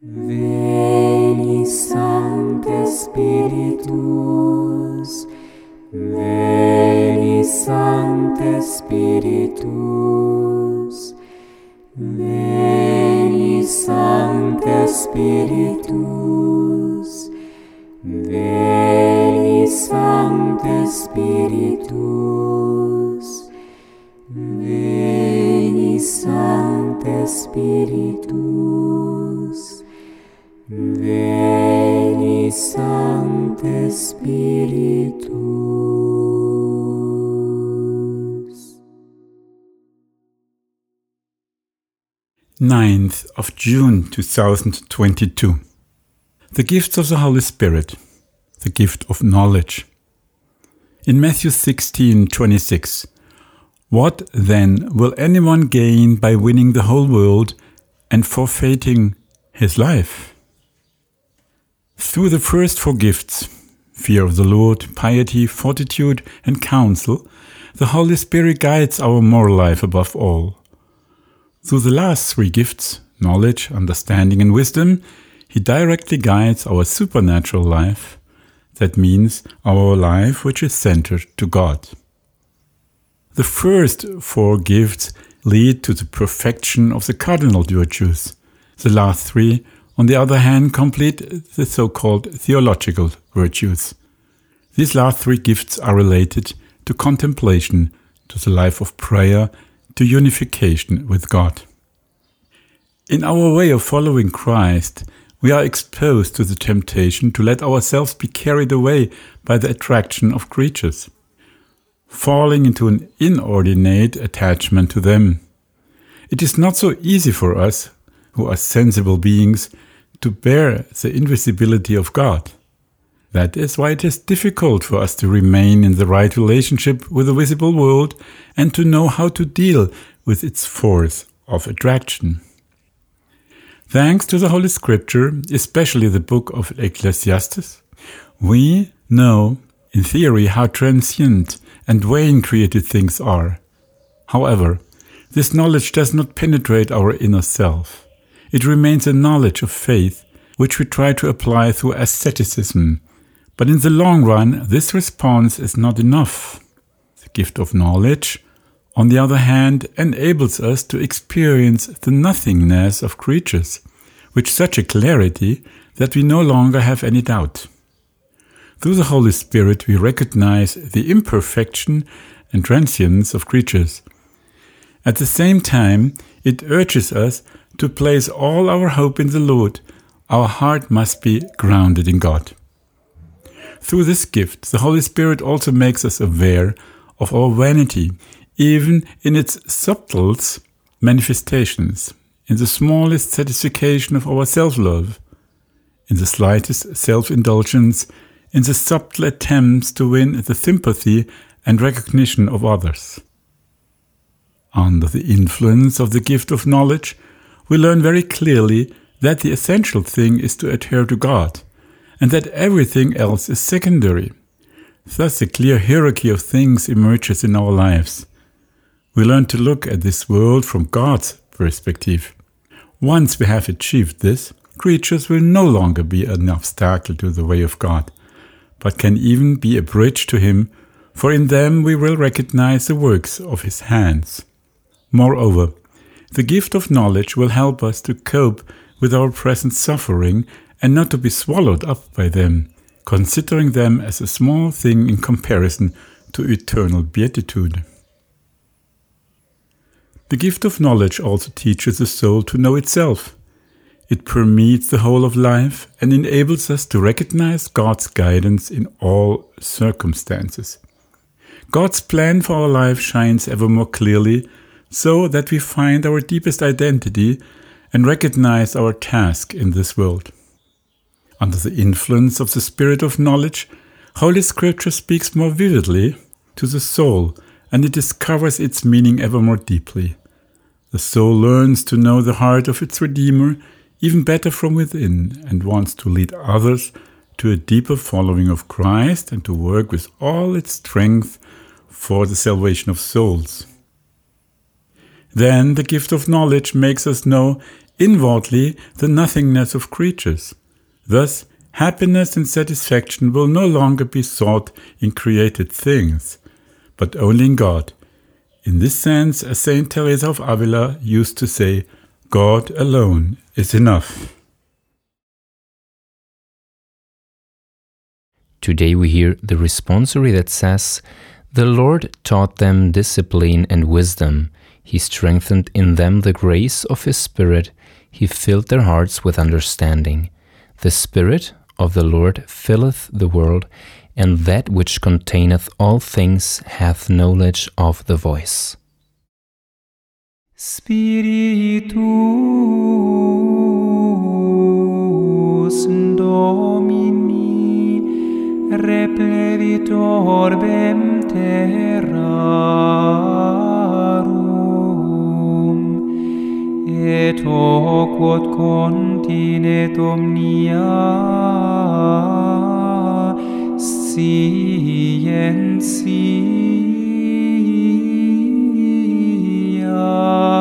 Veni Sancte Spiritus, Veni Sancte Spiritus, Veni Sancte Spiritus, Veni Sancte Spiritus, Veni Sancte Spiritus, Veni Sancte Spiritus. 9th of June 2022. The gifts of the Holy Spirit, the gift of knowledge. In Matthew 16:26, what then will anyone gain by winning the whole world and forfeiting his life? Through the first four gifts, fear of the Lord, piety, fortitude, and counsel, the Holy Spirit guides our moral life above all. Through the last three gifts, knowledge, understanding, and wisdom, He directly guides our supernatural life. That means our life which is centered to God. The first four gifts lead to the perfection of the cardinal virtues. The last three, on the other hand, complete the so-called theological virtues. These last three gifts are related to contemplation, to the life of prayer, to unification with God. In our way of following Christ, we are exposed to the temptation to let ourselves be carried away by the attraction of creatures, falling into an inordinate attachment to them. It is not so easy for us, who are sensible beings, to bear the invisibility of God. That is why it is difficult for us to remain in the right relationship with the visible world and to know how to deal with its force of attraction. Thanks to the Holy Scripture, especially the book of Ecclesiastes, we know, in theory, how transient and vain created things are. However, this knowledge does not penetrate our inner self. It remains a knowledge of faith, which we try to apply through asceticism. But in the long run, this response is not enough. The gift of knowledge, on the other hand, enables us to experience the nothingness of creatures, with such a clarity that we no longer have any doubt. Through the Holy Spirit, we recognize the imperfection and transience of creatures. At the same time, it urges us to place all our hope in the Lord. Our heart must be grounded in God. Through this gift, the Holy Spirit also makes us aware of our vanity, even in its subtlest manifestations, in the smallest satisfaction of our self-love, in the slightest self-indulgence, in the subtle attempts to win the sympathy and recognition of others. Under the influence of the gift of knowledge, we learn very clearly that the essential thing is to adhere to God, and that everything else is secondary. Thus a clear hierarchy of things emerges in our lives. We learn to look at this world from God's perspective. Once we have achieved this, creatures will no longer be an obstacle to the way of God, but can even be a bridge to Him, for in them we will recognize the works of His hands. Moreover, the gift of knowledge will help us to cope with our present suffering and not to be swallowed up by them, considering them as a small thing in comparison to eternal beatitude. The gift of knowledge also teaches the soul to know itself. It permeates the whole of life and enables us to recognize God's guidance in all circumstances. God's plan for our life shines ever more clearly, so that we find our deepest identity and recognize our task in this world. Under the influence of the Spirit of knowledge, Holy Scripture speaks more vividly to the soul, and it discovers its meaning ever more deeply. The soul learns to know the heart of its Redeemer even better from within and wants to lead others to a deeper following of Christ and to work with all its strength for the salvation of souls. Then the gift of knowledge makes us know inwardly the nothingness of creatures. Thus, happiness and satisfaction will no longer be sought in created things, but only in God. In this sense, Saint Teresa of Avila used to say, God alone is enough. Today we hear the responsory that says, "The Lord taught them discipline and wisdom. He strengthened in them the grace of His Spirit. He filled their hearts with understanding. The Spirit of the Lord filleth the world, and that which containeth all things hath knowledge of the voice." Spiritus Domini replevit orbem terrarum, et hoc quod continet omnia scientia.